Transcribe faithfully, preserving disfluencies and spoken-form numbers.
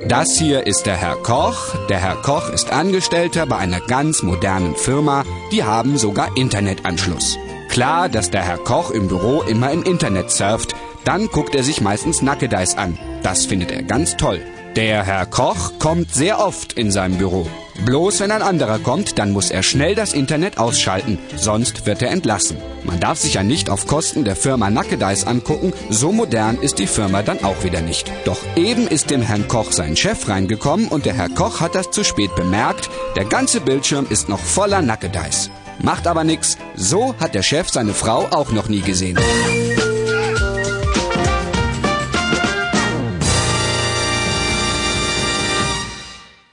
Das hier ist der Herr Koch. Der Herr Koch ist Angestellter bei einer ganz modernen Firma. Die haben sogar Internetanschluss. Klar, dass der Herr Koch im Büro immer im Internet surft. Dann guckt er sich meistens Nackedeis an. Das findet er ganz toll. Der Herr Koch kommt sehr oft in seinem Büro. Bloß wenn ein anderer kommt, dann muss er schnell das Internet ausschalten, sonst wird er entlassen. Man darf sich ja nicht auf Kosten der Firma Nackedeis angucken, so modern ist die Firma dann auch wieder nicht. Doch eben ist dem Herrn Koch sein Chef reingekommen und der Herr Koch hat das zu spät bemerkt, der ganze Bildschirm ist noch voller Nackedeis. Macht aber nix, so hat der Chef seine Frau auch noch nie gesehen.